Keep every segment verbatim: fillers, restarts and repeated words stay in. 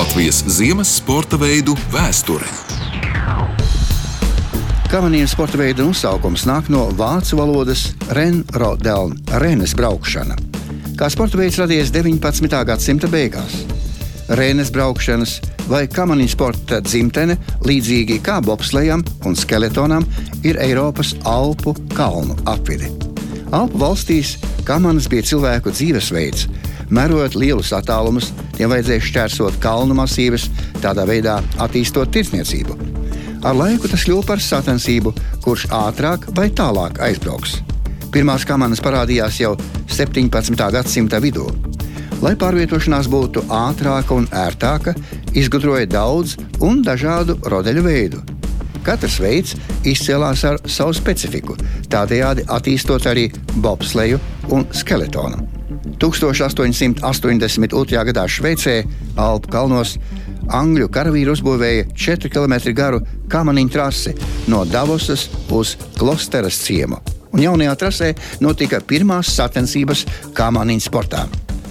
Latvijas ziemas sporta veidu vēsture. Kamanīnu sporta veida nosaukums nāk no vācu valodas Rennrodeln, Rennes braukšana, kā sporta veids radies deviņpadsmitā gadsimta beigās. Rennes braukšanas vai kamanīnu sporta dzimtene, līdzīgi kā bobslejam un skeletonam, ir Eiropas Alpu kalnu apvide. Alpu valstīs kamanas bija cilvēku dzīvesveids. Mērojot lielus attālumus, tiem vajadzēja šķērsot kalnu masīvas, tādā veidā attīstot tirdzniecību. Ar laiku tas kļuva par sacensību, kurš ātrāk vai tālāk aizbrauks. Pirmās kamanas parādījās jau septiņpadsmitā gadsimta vidū. Lai pārvietošanās būtu ātrāka un ērtāka, izgudroja daudz un dažādu rodeļu veidu. Katrs veids izcēlās ar savu specifiku, tādējādi attīstot arī bobsleju un skeletonu. tuksstoš astoņsimt astoņdesmit otrajā gadā Šveicē, Alpu kalnos, angļu karavīri uzbūvēja četru kilometru garu kamaniņu trasi no Davosas uz Klosteras ciemu, un jaunajā trasē notika pirmās sacensības kamaniņu sportā.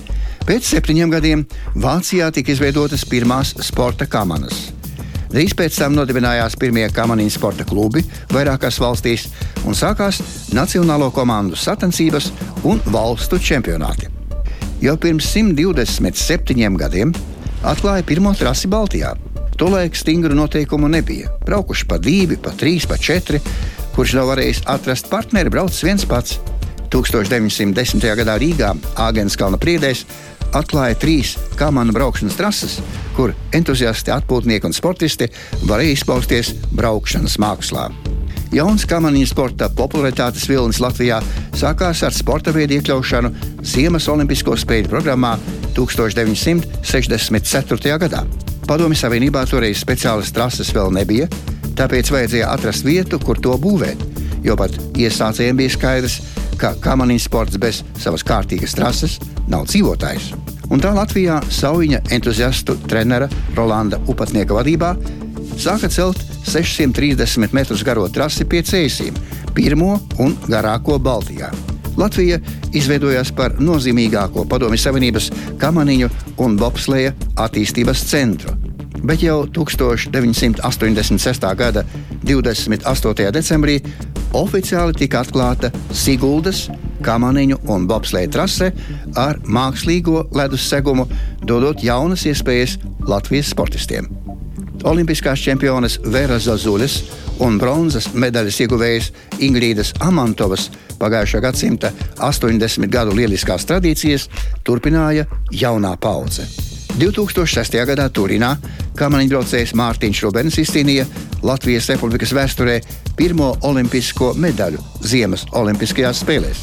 Pēc septiņiem gadiem Vācijā tika izveidotas pirmās sporta kamanas. Drīz pēc tam nodibinājās pirmie kamaniņu sporta klubi vairākās valstīs un sākās nacionālo komandu sacensības un valstu čempionāti. Jau pirms simt divdesmit septiņiem gadiem atklāja pirmo trasi Baltijā. Tolaik stingru noteikumu nebija. Braukuši pa divi, pa trīs, pa četri, kurš nav varējis atrast partneri, braucis viens pats. tūkstoš deviņsimt desmitajā gadā Rīgā, Āgenskalna priedēs, atklāja trīs kamanu braukšanas trases, kur entuziasti, atpūtnieki un sportisti varēja izpausties braukšanas mākslā. Jauns kamaniņu sporta popularitātes vilnis Latvijā sākās ar sporta veidu iekļaušanu Ziemas olimpisko spēļu programmā tūkstoš deviņsimt sešdesmit ceturtajā gadā. Padomju Savienībā toreiz speciālas trases vēl nebija, tāpēc vajadzēja atrast vietu, kur to būvēt, jo pat iesācējiem bija skaidrs, ka kamaniņu sports bez savas kārtīgas trases nav dzīvotājs. Un tā Latvijā Saujiņa entuziastu trenera Rolanda Upatnieka vadībā sāka celt sešsimt trīsdesmit metrus garo trasi pie Cēsīm, pirmo un garāko Baltijā. Latvija izveidojās par nozīmīgāko Padomju Savienības kamaniņu un bobsleja attīstības centru. Bet jau tūkstoš deviņsimt astoņdesmit sestā gada divdesmit astotajā decembrī oficiāli tika atklāta Siguldas kamaniņu un bobsleja trase ar mākslīgo ledus segumu, dodot jaunas iespējas Latvijas sportistiem. Olimpiskās čempiones Vera Zazuļas un bronzas medaļas ieguvējas Ingrīdas Amantovas pagājušā gadsimta astoņdesmit gadu lieliskās tradīcijas turpināja jaunā paudze. divtūkstoš sestajā gadā Turinā kamaniņbraucējs Mārtiņš Rubenis izcīnīja Latvijas Republikas vēsturē pirmo olimpisko medaļu Ziemas olimpiskajās spēlēs.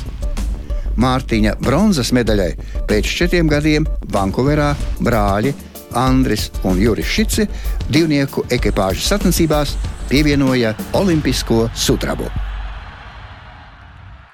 Mārtiņa bronzas medaļai pēc četriem gadiem Vankuverā brāļi Andris un Juris Šici divnieku ekipāžas sacensībās pievienoja olimpisko sudrabu.